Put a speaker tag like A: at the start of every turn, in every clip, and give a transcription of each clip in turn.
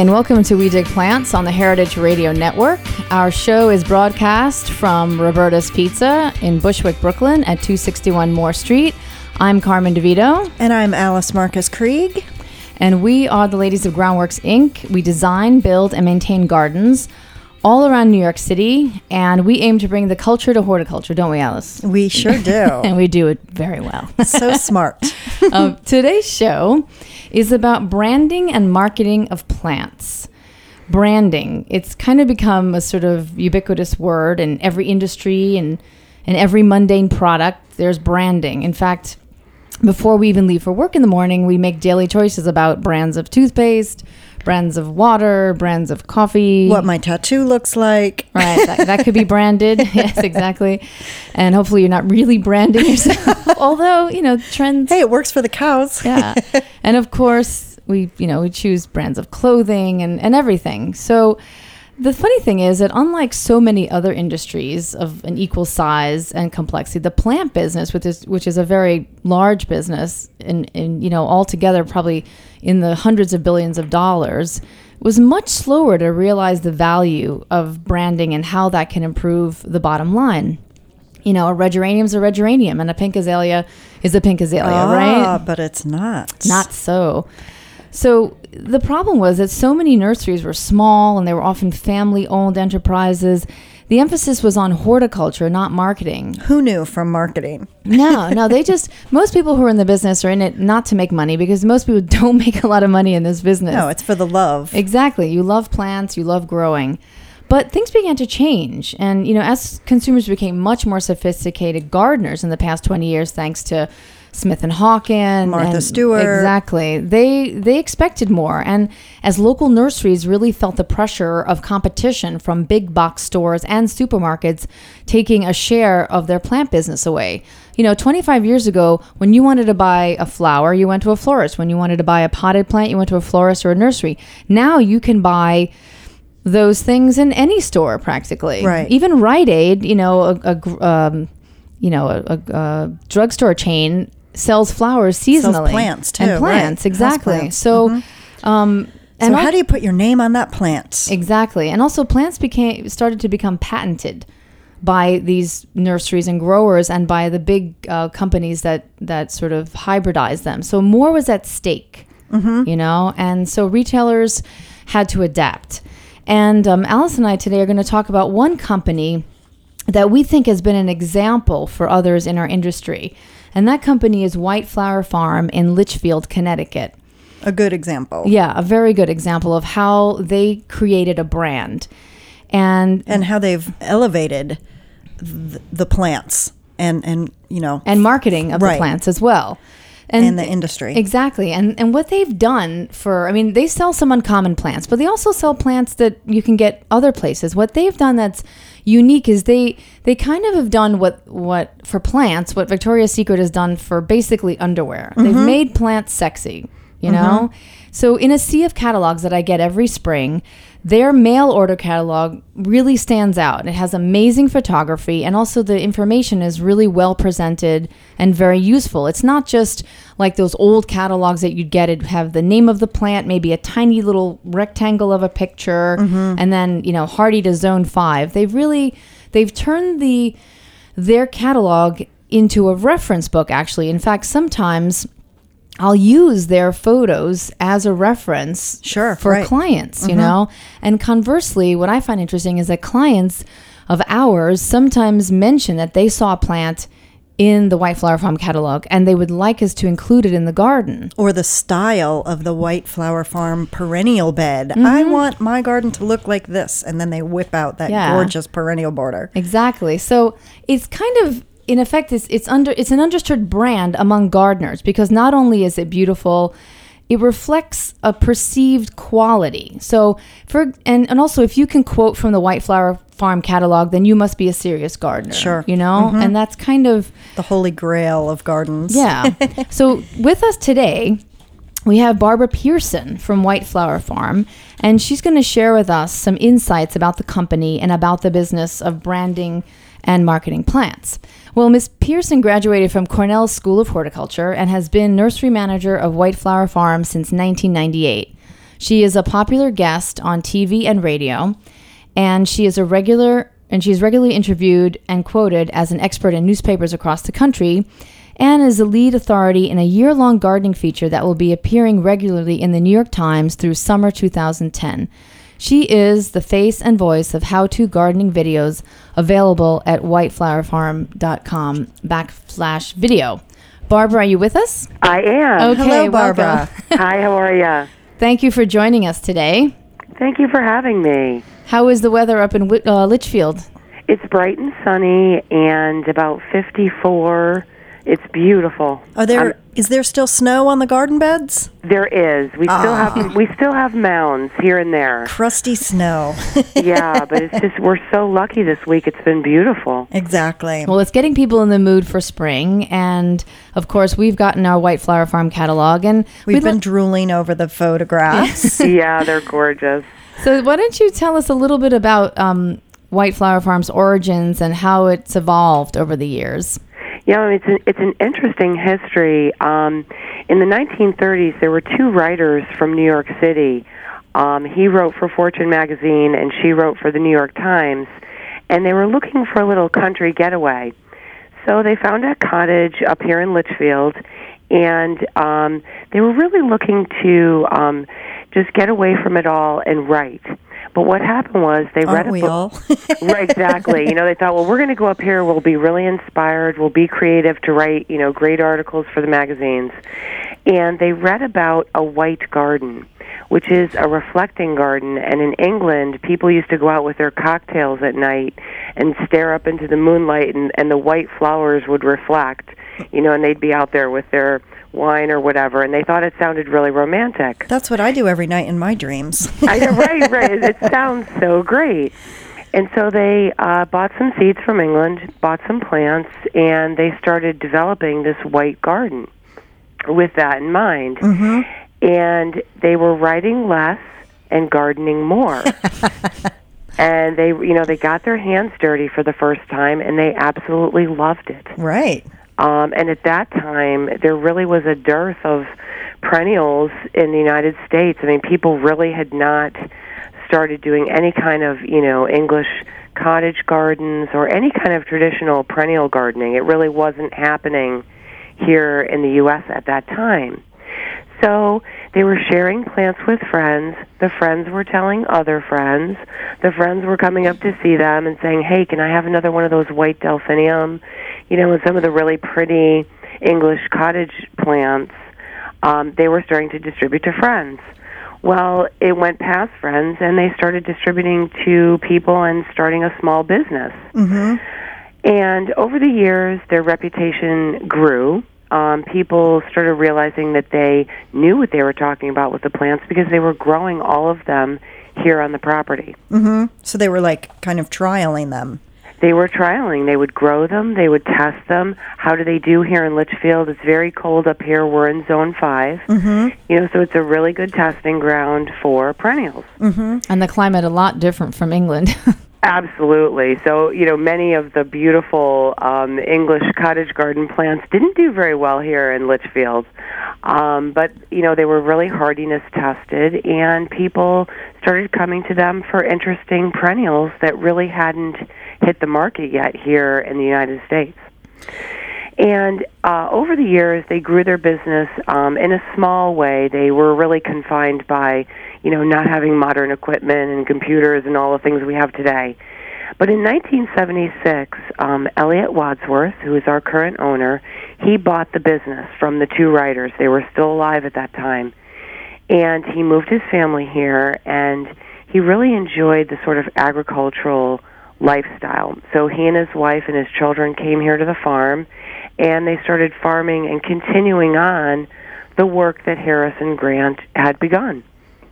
A: and welcome to We Dig Plants on the Heritage Radio Network. Our show is broadcast from Roberta's Pizza in Bushwick, Brooklyn at 261 Moore Street. I'm Carmen DeVito.
B: And I'm Alice Marcus Krieg.
A: And we are the Ladies of Groundworks, Inc. We design, build, and maintain gardens all around New York City, and we aim to bring the culture to horticulture, don't we, Alice?
B: We sure do.
A: And we do it very well.
B: So smart.
A: Today's show is about branding and marketing of plants. Branding, it's kind of become a sort of ubiquitous word in every industry and every mundane product. There's branding. In fact, before we even leave for work in the morning, we make daily choices about brands of toothpaste, brands of water, brands of coffee.
B: What my tattoo looks like.
A: Right, that could be branded. Yes, exactly. And hopefully you're not really branding yourself. Although, trends.
B: Hey, it works for the cows.
A: Yeah. And of course, we choose brands of clothing and everything. So the funny thing is that unlike so many other industries of an equal size and complexity, the plant business, which is a very large business and altogether probably in the hundreds of billions of dollars, was much slower to realize the value of branding and how that can improve the bottom line. A red geranium is a red geranium and a pink azalea is a pink azalea, right?
B: But it's not.
A: Not so. So the problem was that so many nurseries were small and they were often family-owned enterprises. The emphasis was on horticulture, not marketing.
B: Who knew from marketing?
A: No, most people who are in the business are in it not to make money, because most people don't make a lot of money in this business.
B: No, it's for the love.
A: Exactly. You love plants, you love growing. But things began to change. And, as consumers became much more sophisticated gardeners in the past 20 years, thanks to Smith and Hawken,
B: Martha Stewart.
A: Exactly. They expected more. And as local nurseries really felt the pressure of competition from big box stores and supermarkets taking a share of their plant business away. 25 years ago, when you wanted to buy a flower, you went to a florist. When you wanted to buy a potted plant, you went to a florist or a nursery. Now you can buy those things in any store practically.
B: Right.
A: Even Rite Aid, a drugstore chain sells flowers seasonally.
B: Sells plants too.
A: And plants,
B: right.
A: exactly.
B: Houseplants.
A: So,
B: So how do you put your name on that plant?
A: Exactly. And also plants started to become patented by these nurseries and growers and by the big companies that sort of hybridize them. So more was at stake, and so retailers had to adapt. And Alice and I today are going to talk about one company that we think has been an example for others in our industry. And that company is White Flower Farm in Litchfield, Connecticut.
B: A good example.
A: Yeah, a very good example of how they created a brand. And
B: how they've elevated the plants and
A: marketing of the plants as well.
B: And the industry.
A: Exactly. And what they've done they sell some uncommon plants, but they also sell plants that you can get other places. What they've done that's unique is they kind of have done what for plants, what Victoria's Secret has done for basically underwear. Mm-hmm. They've made plants sexy, know? So in a sea of catalogs that I get every spring, their mail order catalog really stands out. It has amazing photography, and also the information is really well presented and very useful. It's not just like those old catalogs that you'd get. It have the name of the plant, maybe a tiny little rectangle of a picture, and then, hardy to zone 5. They've turned their catalog into a reference book, actually. In fact, sometimes I'll use their photos as a reference for clients, And conversely, what I find interesting is that clients of ours sometimes mention that they saw a plant in the White Flower Farm catalog and they would like us to include it in the garden.
B: Or the style of the White Flower Farm perennial bed. Mm-hmm. I want my garden to look like this. And then they whip out that gorgeous perennial border.
A: Exactly. So it's kind of, in effect, it's an understood brand among gardeners, because not only is it beautiful, it reflects a perceived quality. So and also, if you can quote from the White Flower Farm catalog, then you must be a serious gardener.
B: Sure.
A: And that's kind of
B: the holy grail of gardens.
A: Yeah. So with us today, we have Barbara Pearson from White Flower Farm, and she's going to share with us some insights about the company and about the business of branding and marketing plants. Well, Ms. Pearson graduated from Cornell School of Horticulture and has been nursery manager of White Flower Farm since 1998. She is a popular guest on TV and radio, and she's regularly interviewed and quoted as an expert in newspapers across the country, and is a lead authority in a year-long gardening feature that will be appearing regularly in the New York Times through summer 2010. She is the face and voice of how-to gardening videos available at whiteflowerfarm.com/video. Barbara, are you with us?
C: I am.
A: Okay,
B: hello, Barbara.
C: Hi, how are you?
A: Thank you for joining us today.
C: Thank you for having me.
A: How is the weather up in Litchfield?
C: It's bright and sunny and about 54. It's beautiful.
B: Is there still snow on the garden beds?
C: There is. We still have mounds here and there.
B: Crusty snow.
C: Yeah, but it's just we're so lucky this week. It's been beautiful.
B: Exactly.
A: Well, it's getting people in the mood for spring, and of course, we've gotten our White Flower Farm catalog, and
B: We've been drooling over the photographs.
C: Yeah, they're gorgeous.
A: So, why don't you tell us a little bit about White Flower Farm's origins and how it's evolved over the years?
C: Yeah, it's an interesting history. In the 1930s, there were two writers from New York City. He wrote for Fortune magazine, and she wrote for the New York Times, and they were looking for a little country getaway. So they found a cottage up here in Litchfield, and they were really looking to just get away from it all and write. But what happened was they read a book.
B: All?
C: Right, exactly. They thought, well, we're going to go up here. We'll be really inspired. We'll be creative to write, great articles for the magazines. And they read about a white garden, which is a reflecting garden. And in England, people used to go out with their cocktails at night and stare up into the moonlight, and the white flowers would reflect, and they'd be out there with their wine or whatever, and they thought it sounded really romantic.
B: That's what I do every night in my dreams.
C: Right. It sounds so great. And so they bought some seeds from England, bought some plants, and they started developing this white garden with that in mind. Mm-hmm. And they were writing less and gardening more. And they got their hands dirty for the first time, and they absolutely loved it.
B: Right.
C: And at that time, there really was a dearth of perennials in the United States. I mean, people really had not started doing any kind of, English cottage gardens or any kind of traditional perennial gardening. It really wasn't happening here in the U.S. at that time. So they were sharing plants with friends. The friends were telling other friends. The friends were coming up to see them and saying, hey, can I have another one of those white delphinium? And some of the really pretty English cottage plants, they were starting to distribute to friends. Well, it went past friends, and they started distributing to people and starting a small business. Mm-hmm. And over the years, their reputation grew. People started realizing that they knew what they were talking about with the plants because they were growing all of them here on the property.
B: Mm-hmm. So they were kind of trialing them.
C: They were trialing. They would grow them. They would test them. How do they do here in Litchfield? It's very cold up here. We're in Zone 5. Mm-hmm. So it's a really good testing ground for perennials.
A: Mm-hmm. And the climate a lot different from England.
C: Absolutely. So, many of the beautiful English cottage garden plants didn't do very well here in Litchfield. But, they were really hardiness tested, and people started coming to them for interesting perennials that really hadn't hit the market yet here in the United States. And over the years, they grew their business in a small way. They were really confined by, not having modern equipment and computers and all the things we have today. But in 1976, Elliot Wadsworth, who is our current owner, he bought the business from the two writers. They were still alive at that time. And he moved his family here, and he really enjoyed the sort of agricultural lifestyle. So he and his wife and his children came here to the farm, and they started farming and continuing on the work that Harris and Grant had begun.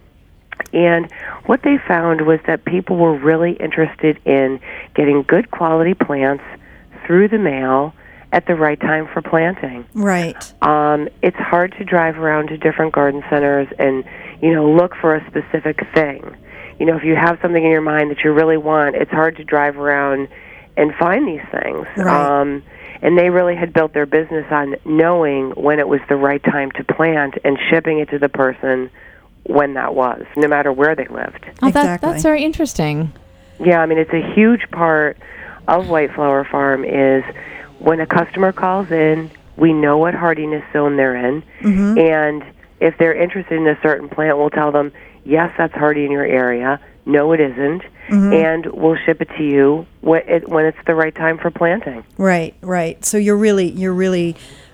C: And what they found was that people were really interested in getting good quality plants through the mail at the right time for planting.
B: Right.
C: It's hard to drive around to different garden centers and, look for a specific thing. If you have something in your mind that you really want, it's hard to drive around and find these things.
B: Right.
C: And they really had built their business on knowing when it was the right time to plant and shipping it to the person when that was, no matter where they lived.
A: Oh,
B: Exactly.
A: that's very interesting.
C: Yeah, I mean, it's a huge part of White Flower Farm is when a customer calls in, we know what hardiness zone they're in, and if they're interested in a certain plant, we'll tell them, yes, that's hardy in your area. No, it isn't. And we'll ship it to you when it's the right time for planting.
B: Right. So you're really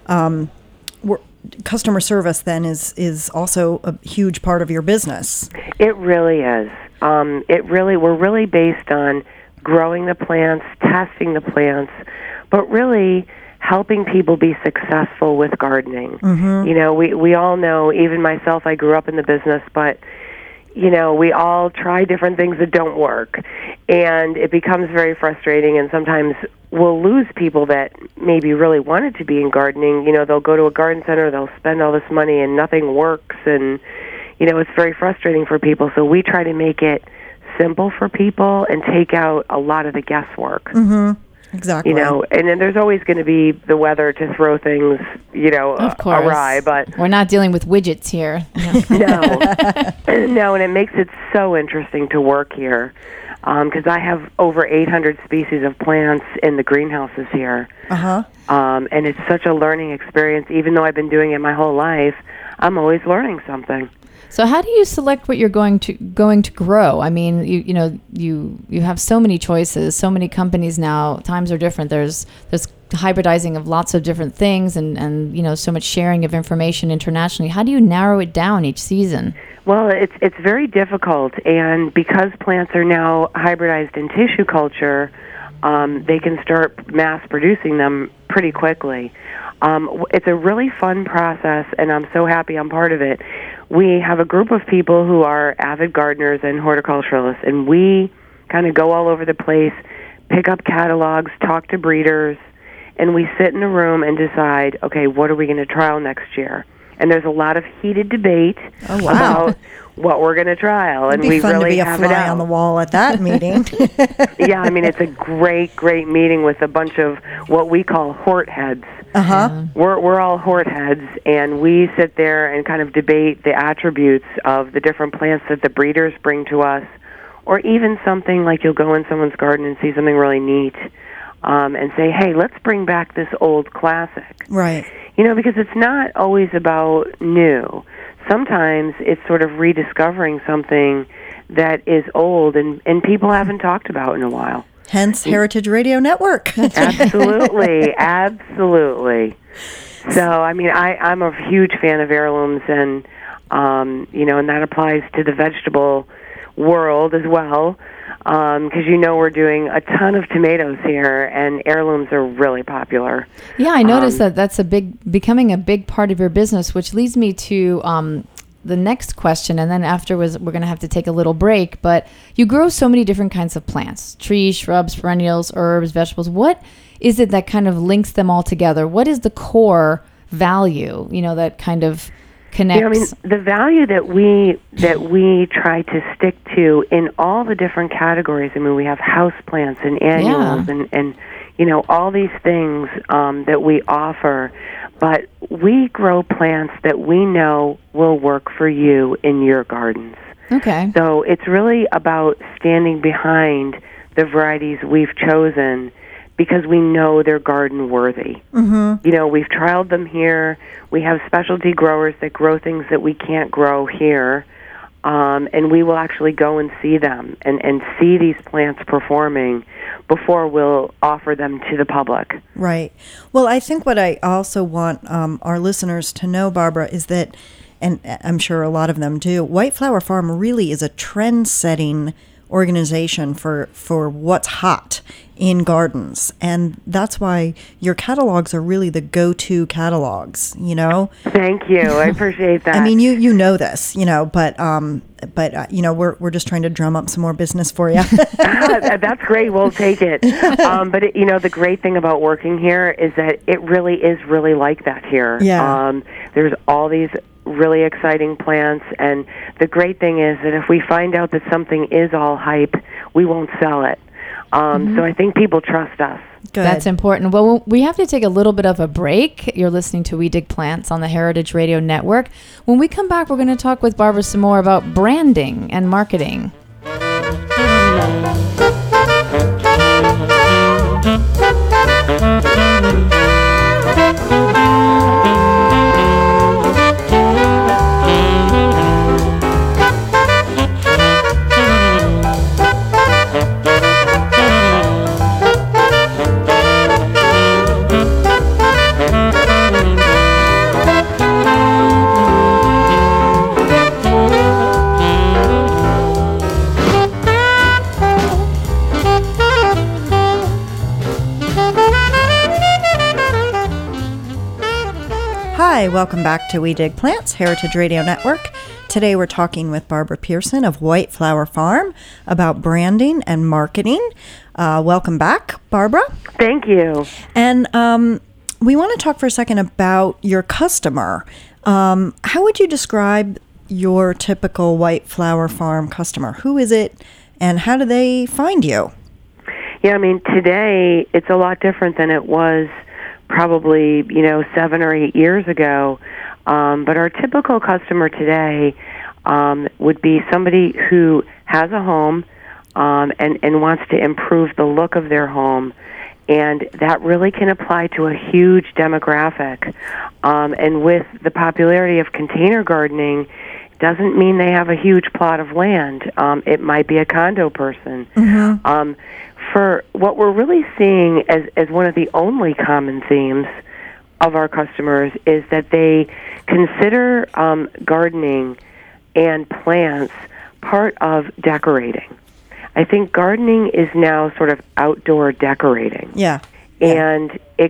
B: customer service then is also a huge part of your business.
C: It really is. We're really based on growing the plants, testing the plants, but really helping people be successful with gardening. You know, we all know, even myself, I grew up in the business, but you know, we all try different things that don't work, and it becomes very frustrating, and sometimes we'll lose people that maybe really wanted to be in gardening. You know, they'll go to a garden center, they'll spend all this money, and nothing works, and, you know, it's very frustrating for people. So we try to make it simple for people and take out a lot of the guesswork.
B: Exactly.
C: You know, and then there's always going to be the weather to throw things, you know,
A: Of course.
C: awry, but
A: We're not dealing with widgets here.
C: no, and it makes it so interesting to work here because I have over 800 species of plants in the greenhouses here. And it's such a learning experience. Even though I've been doing it my whole life, I'm always learning something.
A: So how do you select what you're going to grow? I mean, you have so many choices, so many companies now. Times are different. There's hybridizing of lots of different things, and you know, so much sharing of information internationally. How do you narrow it down each season?
C: Well, it's very difficult, and because plants are now hybridized in tissue culture, they can start mass producing them pretty quickly. It's a really fun process, and I'm so happy I'm part of it. We have a group of people who are avid gardeners and horticulturalists, and we kind of go all over the place, pick up catalogs, talk to breeders, and we sit in a room and decide, okay, what are we going to trial next year? And there's a lot of heated debate about what we're going to trial, and
B: It'd be
C: we
B: fun
C: really
B: to be a
C: have it
B: fly
C: out
B: on the wall at that meeting.
C: Yeah, I mean, it's a great meeting with a bunch of what we call hort heads. We're all hort heads, and we sit there and kind of debate the attributes of the different plants that the breeders bring to us, or even something like you'll go in someone's garden and see something really neat, and say, hey, let's bring back this old classic.
B: Right.
C: You know, because it's not always about new. Sometimes it's sort of rediscovering something that is old and people haven't talked about in a while.
B: Hence Heritage Radio Network.
C: Absolutely. So, I mean, I'm a huge fan of heirlooms, and, you know, and that applies to the vegetable world as well, because, you know, we're doing a ton of tomatoes here, and heirlooms are really popular.
A: Yeah, I noticed that's becoming a big part of your business, which leads me to the next question, and then afterwards we're going to have to take a little break. But you grow so many different kinds of plants: trees, shrubs, perennials, herbs, vegetables. What is it that kind of links them all together? What is the core value, you know, that kind of connects?
C: You know, I mean, the value that we try to stick to in all the different categories. I mean, we have house plants and annuals and you know, all these things that we offer. But we grow plants that we know will work for you in your gardens.
A: Okay.
C: So it's really about standing behind the varieties we've chosen because we know they're garden worthy. You know, we've trialed them here. We have specialty growers that grow things that we can't grow here. And we will actually go and see them and see these plants performing before we'll offer them to the public.
B: Right. Well, I think what I also want our listeners to know, Barbara, is that, and I'm sure a lot of them do, White Flower Farm really is a trend-setting organization for what's hot in gardens, and that's why your catalogs are really the go-to catalogs, you know.
C: Thank you. I appreciate that.
B: I mean, you know this, you know, but you know, we're just trying to drum up some more business for you.
C: That's great. We'll take it. But you know, the great thing about working here is that it really is really like that here.
B: Yeah.
C: There's all these really exciting plants, and the great thing is that if we find out that something is all hype, we won't sell it. So I think people trust us.
B: Good.
A: That's important. Well, we have to take a little bit of a break. You're listening to We Dig Plants on the Heritage Radio Network. When we come back, we're going to talk with Barbara some more about branding and marketing.
B: Hi, welcome back to We Dig Plants, Heritage Radio Network. Today we're talking with Barbara Pearson of White Flower Farm about branding and marketing. Welcome back, Barbara.
C: Thank you.
B: And we want to talk for a second about your customer. How would you describe your typical White Flower Farm customer? Who is it, and how do they find you?
C: Yeah, I mean, today it's a lot different than it was probably 7 or 8 years ago, but our typical customer today would be somebody who has a home and wants to improve the look of their home, and that really can apply to a huge demographic. And with the popularity of container gardening, doesn't mean they have a huge plot of land. It might be a condo person. Mm-hmm. For what we're really seeing as one of the only common themes of our customers is that they consider gardening and plants part of decorating. I think gardening is now sort of outdoor decorating.
B: Yeah.
C: And it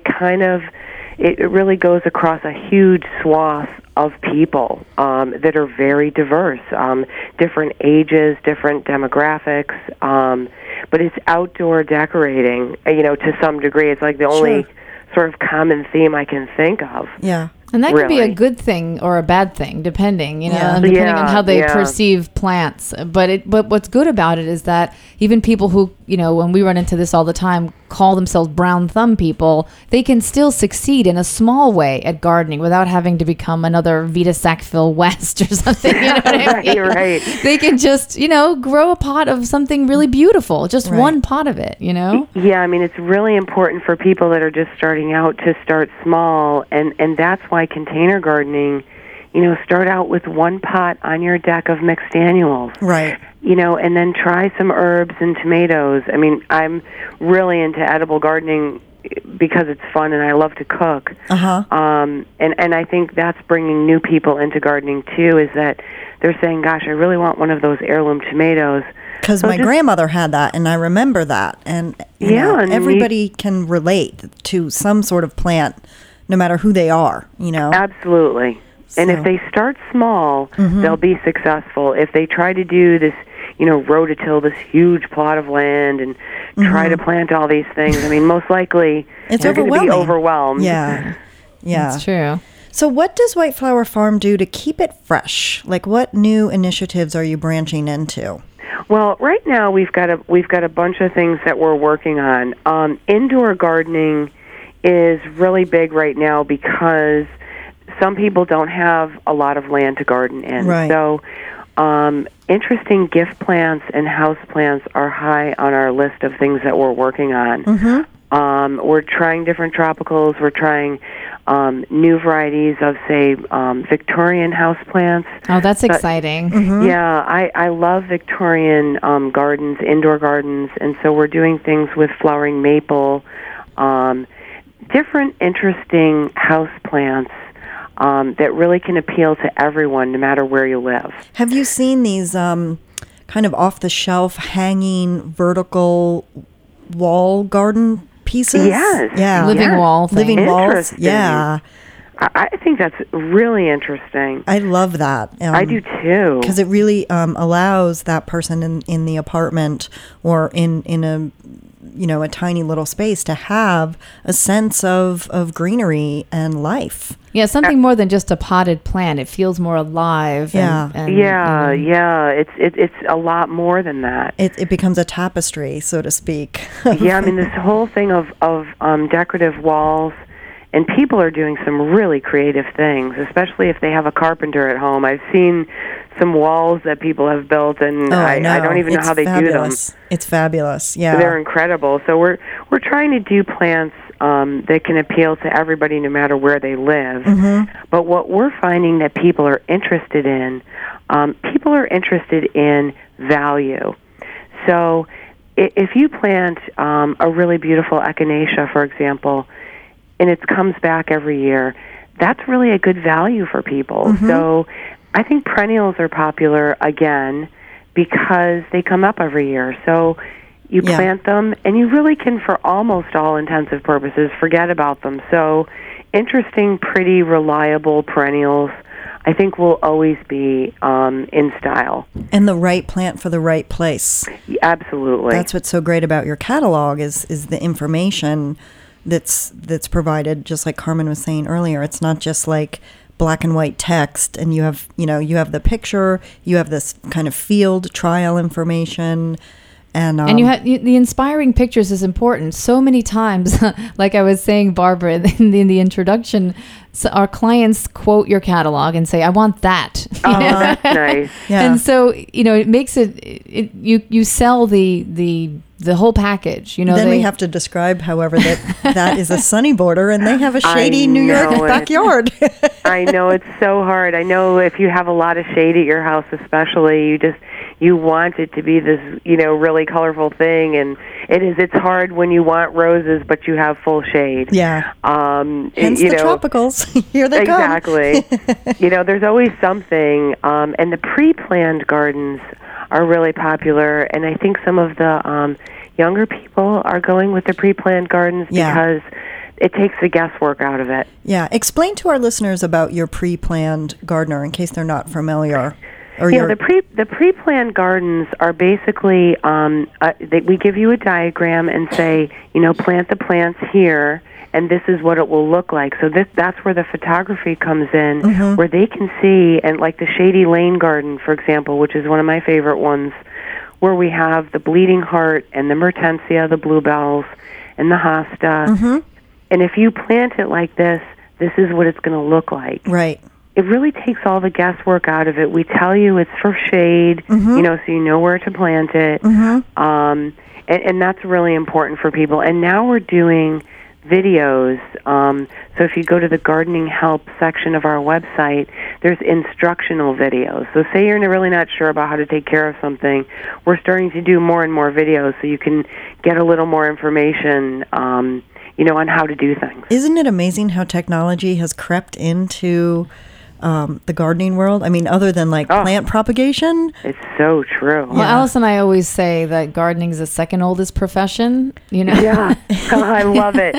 C: really goes across a huge swath of people that are very diverse, different ages, different demographics, but it's outdoor decorating, to some degree. It's like the only sort of common theme I can think of.
B: Yeah.
A: And that could be a
C: Really.
A: good thing or a bad thing, depending,
B: Yeah.
A: depending on how they
C: Yeah.
A: perceive plants. But what's good about it is that even people who, when we run into this all the time, call themselves brown thumb people, they can still succeed in a small way at gardening without having to become another Vita Sackville West or something. You know what I mean?
C: Right.
A: They can just, grow a pot of something really beautiful, just
B: Right.
A: one pot of it,
C: Yeah, I mean, it's really important for people that are just starting out to start small, and that's why container gardening, start out with one pot on your deck of mixed annuals.
B: Right.
C: And then try some herbs and tomatoes. I mean, I'm really into edible gardening because it's fun and I love to cook.
B: Uh-huh.
C: And I think that's bringing new people into gardening too, is that they're saying, gosh, I really want one of those heirloom tomatoes.
B: Because
C: So
B: my
C: just-
B: grandmother had that, and I remember that. And
C: Yeah, and
B: everybody can relate to some sort of plant, no matter who they are,
C: Absolutely. And if
B: So-
C: they start small, they'll be successful. If they try to do this, rototill this huge plot of land and try to plant all these things, I mean, most likely
B: It's
C: they're going to be
B: overwhelming.
C: overwhelmed.
B: Yeah. Yeah.
A: That's true.
B: So what does White Flower Farm do to keep it fresh? Like, what new initiatives are you branching into?
C: Well, right now we've got a bunch of things that we're working on. Indoor gardening is really big right now because some people don't have a lot of land to garden in.
B: Right.
C: So interesting gift plants and house plants are high on our list of things that we're working on. We're trying different tropicals. We're trying new varieties of, say, Victorian house plants.
A: Oh, that's exciting.
C: Yeah, I love Victorian gardens, indoor gardens, and so we're doing things with flowering maple, different interesting house plants that really can appeal to everyone, no matter where you live.
B: Have you seen these kind of off-the-shelf, hanging, vertical wall garden pieces?
C: Yes.
B: Yeah.
A: Living wall thing.
B: Living walls.
C: Interesting.
B: Yeah.
C: I think that's really interesting.
B: I love that.
C: I do too.
B: Because it really allows that person in the apartment or in a a tiny little space to have a sense of greenery and life.
A: Yeah, something more than just a potted plant. It feels more alive.
B: Yeah.
C: It's a lot more than that.
B: It becomes a tapestry, so to speak.
C: Yeah, I mean, this whole thing of decorative walls, and people are doing some really creative things, especially if they have a carpenter at home. I've seen some walls that people have built, and I don't even know how they do them.
B: It's fabulous. Yeah,
C: they're incredible. So we're trying to do plants that can appeal to everybody, no matter where they live.
B: Mm-hmm.
C: But what we're finding that people are interested in value. So if you plant a really beautiful echinacea, for example, and it comes back every year, that's really a good value for people.
B: Mm-hmm.
C: So I think perennials are popular, again, because they come up every year. So you plant them, and you really can, for almost all intensive purposes, forget about them. So interesting, pretty, reliable perennials, I think, will always be in style.
B: And the right plant for the right place.
C: Absolutely.
B: That's what's so great about your catalog is the information that's provided, just like Carmen was saying earlier. It's not just like black and white text, and you have the picture, you have this kind of field trial information, and you have
A: the inspiring pictures is important. So many times, like I was saying, Barbara, in the introduction, so our clients quote your catalog and say, "I want that."
C: Oh, that's nice.
B: Yeah.
A: And so it makes you sell the whole package.
B: Then we have to describe, however, that is a sunny border, and they have a shady New York backyard.
C: I know, it's so hard. I know if you have a lot of shade at your house, especially, you want it to be this really colorful thing, and it's hard when you want roses but you have full shade.
B: Yeah. Hence the tropicals. Here they come.
C: Exactly. There's always something, and the pre-planned gardens are really popular, and I think some of the younger people are going with the pre-planned gardens because it takes the guesswork out of it.
B: Yeah. Explain to our listeners about your pre-planned gardener in case they're not familiar.
C: The pre-planned gardens are basically we give you a diagram and say, plant the plants here, and this is what it will look like. So that's where the photography comes in,
B: mm-hmm.
C: where they can see, and like the Shady Lane Garden, for example, which is one of my favorite ones, where we have the bleeding heart and the mertensia, the bluebells, and the hosta.
B: Mm-hmm.
C: And if you plant it like this is what it's going to look like.
B: Right.
C: It really takes all the guesswork out of it. We tell you it's for shade,
B: mm-hmm.
C: So you know where to plant it.
B: Mm-hmm.
C: And that's really important for people. And now we're doing videos. So if you go to the gardening help section of our website, there's instructional videos. So say you're really not sure about how to take care of something, we're starting to do more and more videos so you can get a little more information on how to do things.
B: Isn't it amazing how technology has crept into the gardening world? I mean, other than plant propagation.
C: It's so true.
A: Well, Alice and I always say that gardening is the second oldest profession.
C: Yeah, I love it.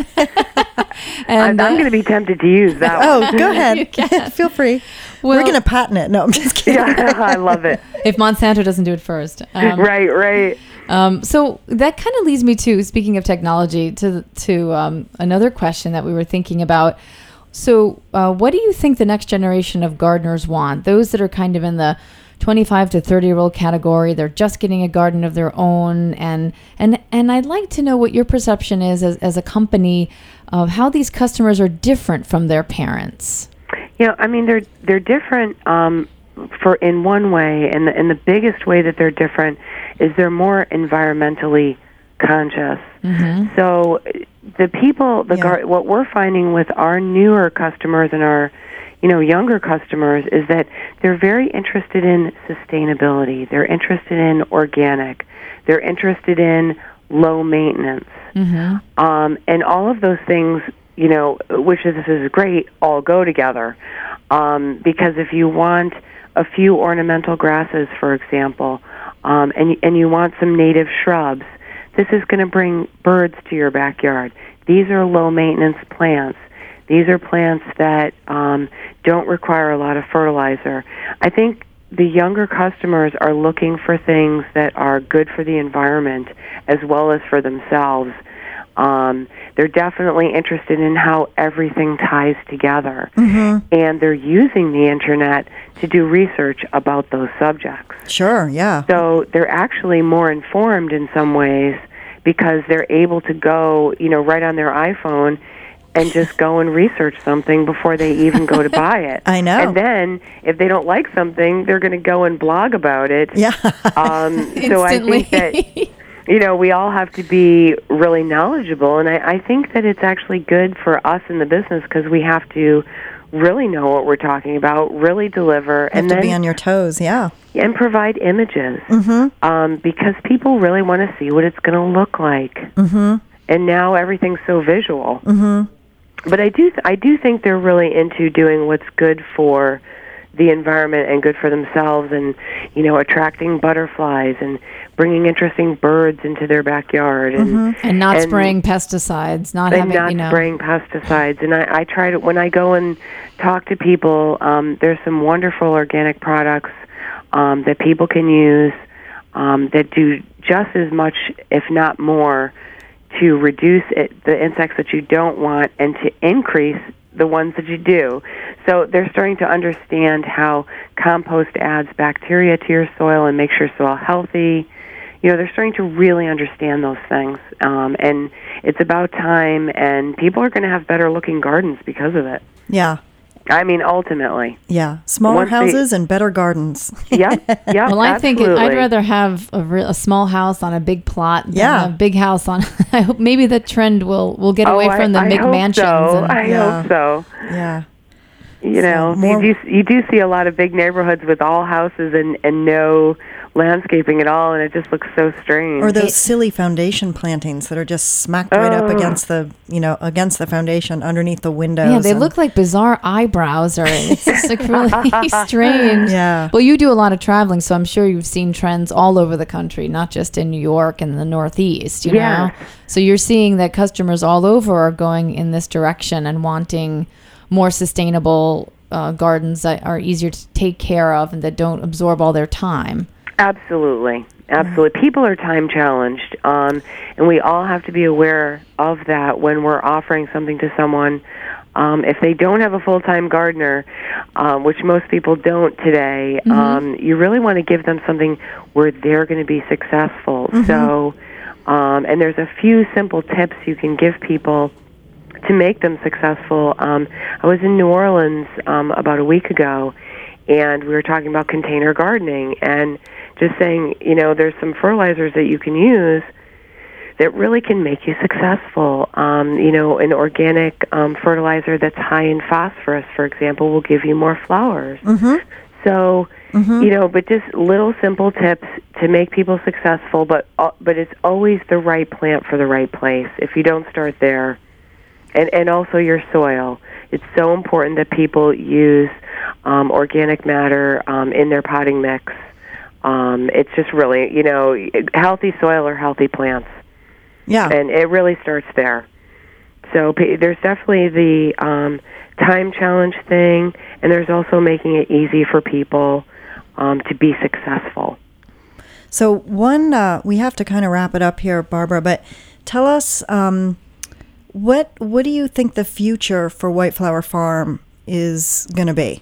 C: And I'm going to be tempted to use that one.
B: Oh, go ahead. Feel free. We're going to patent it. No, I'm just kidding.
C: Yeah, I love it.
A: If Monsanto doesn't do it first.
C: Right.
A: So that kind of leads me to, speaking of technology, to another question that we were thinking about. So what do you think the next generation of gardeners want? Those that are kind of in the 25 to 30-year-old category, they're just getting a garden of their own. And I'd like to know what your perception is as a company of how these customers are different from their parents.
C: I mean, they're different in one way, and the biggest way that they're different is they're more environmentally conscious.
A: Mm-hmm.
C: So the people, what we're finding with our newer customers and our younger customers is that they're very interested in sustainability. They're interested in organic. They're interested in low maintenance.
A: Mm-hmm.
C: And all of those things, which is great, all go together. Because if you want a few ornamental grasses, for example, and you want some native shrubs, this is going to bring birds to your backyard. These are low-maintenance plants. These are plants that don't require a lot of fertilizer. I think the younger customers are looking for things that are good for the environment as well as for themselves. They're definitely interested in how everything ties together, and they're using the internet to do research about those subjects.
B: Sure, yeah.
C: So they're actually more informed in some ways because they're able to go, right on their iPhone and just go and research something before they even go to buy it.
B: I know.
C: And then if they don't like something, they're going to go and blog about it.
B: Yeah.
C: So I think that we all have to be really knowledgeable, and I think that it's actually good for us in the business because we have to really know what we're talking about, really deliver,
B: You have
C: and
B: to
C: then
B: be on your toes, yeah.
C: and provide images because people really want to see what it's going to look like. And now everything's so visual. But I do think they're really into doing what's good for the environment and good for themselves, and attracting butterflies and bringing interesting birds into their backyard,
A: and not spraying pesticides, not
C: spraying pesticides. And I try to, when I go and talk to people, there's some wonderful organic products that people can use that do just as much, if not more, to reduce the insects that you don't want and to increase the ones that you do. So they're starting to understand how compost adds bacteria to your soil and makes your soil healthy. They're starting to really understand those things. And it's about time, and people are going to have better looking gardens because of it.
B: Yeah.
C: I mean, ultimately.
B: Yeah. Smaller houses and better gardens.
C: Yep.
A: Well, I think
C: absolutely.
A: I'd rather have a small house on a big plot than
B: Yeah.
A: a big house on. I hope maybe the trend will get away from the big mansions.
C: I hope so.
B: Yeah.
C: You do see a lot of big neighborhoods with all houses and no landscaping at all, and it just looks so strange.
B: Or those silly foundation plantings that are just smacked right up against the foundation underneath the windows.
A: Yeah, they look like bizarre eyebrows, or it's just like really strange.
B: Yeah.
A: Well, you do a lot of traveling, so I'm sure you've seen trends all over the country, not just in New York and the Northeast, you know? So you're seeing that customers all over are going in this direction and wanting more sustainable gardens that are easier to take care of and that don't absorb all their time.
C: Absolutely. People are time challenged, and we all have to be aware of that when we're offering something to someone. If they don't have a full-time gardener, which most people don't today, you really want to give them something where they're going to be successful. So, and there's a few simple tips you can give people to make them successful. I was in New Orleans about a week ago, and we were talking about container gardening and just saying, there's some fertilizers that you can use that really can make you successful. An organic fertilizer that's high in phosphorus, for example, will give you more flowers. So, but just little simple tips to make people successful, but it's always the right plant for the right place. If you don't start there, and also your soil. It's so important that people use organic matter in their potting mix. It's just really, healthy soil or healthy plants.
B: Yeah.
C: And it really starts there. So there's definitely the time challenge thing, and there's also making it easy for people to be successful.
B: So we have to kind of wrap it up here, Barbara, but tell us, what do you think the future for White Flower Farm is going to be?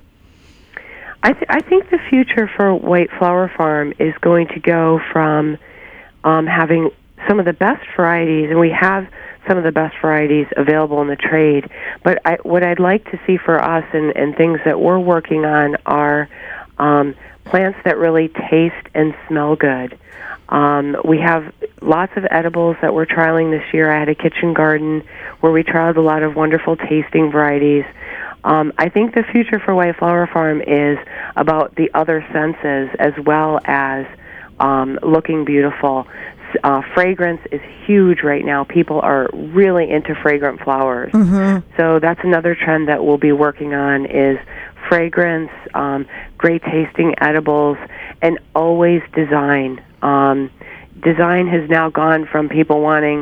C: I think the future for White Flower Farm is going to go from having some of the best varieties, and we have some of the best varieties available in the trade, but what I'd like to see for us and things that we're working on are plants that really taste and smell good. We have lots of edibles that we're trialing this year. I had a kitchen garden where we trialed a lot of wonderful tasting varieties. I think the future for White Flower Farm is about the other senses as well as looking beautiful. Fragrance is huge right now. People are really into fragrant flowers. So that's another trend that we'll be working on is fragrance, great tasting edibles, and always design. Design has now gone from people wanting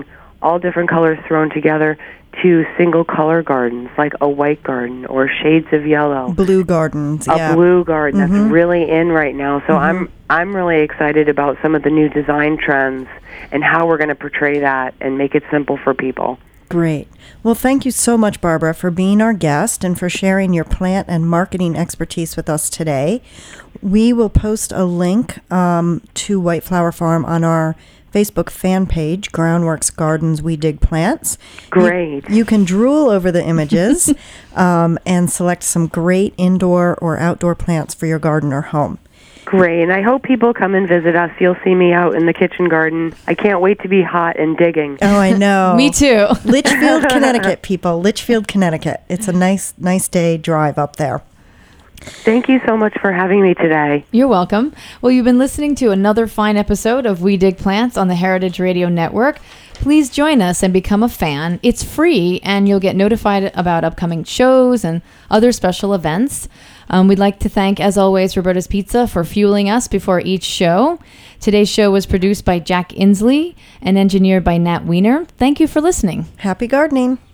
C: all different colors thrown together, to single color gardens like a white garden or shades of yellow.
B: Blue gardens,
C: A blue garden that's really in right now. So I'm really excited about some of the new design trends and how we're going to portray that and make it simple for people.
B: Great. Well, thank you so much, Barbara, for being our guest and for sharing your plant and marketing expertise with us today. We will post a link to White Flower Farm on our Facebook fan page, Groundworks Gardens We Dig Plants.
C: Great.
B: You can drool over the images and select some great indoor or outdoor plants for your garden or home.
C: Great, and I hope people come and visit us. You'll see me out in the kitchen garden. I can't wait to be hot and digging.
B: Oh, I know.
A: Me too.
B: Litchfield, Connecticut, people. Litchfield, Connecticut. It's a nice day drive up there.
C: Thank you so much for having me today.
A: You're welcome. Well, you've been listening to another fine episode of We Dig Plants on the Heritage Radio Network. Please join us and become a fan. It's free, and you'll get notified about upcoming shows and other special events. We'd like to thank, as always, Roberta's Pizza for fueling us before each show. Today's show was produced by Jack Inslee and engineered by Nat Weiner. Thank you for listening.
B: Happy gardening.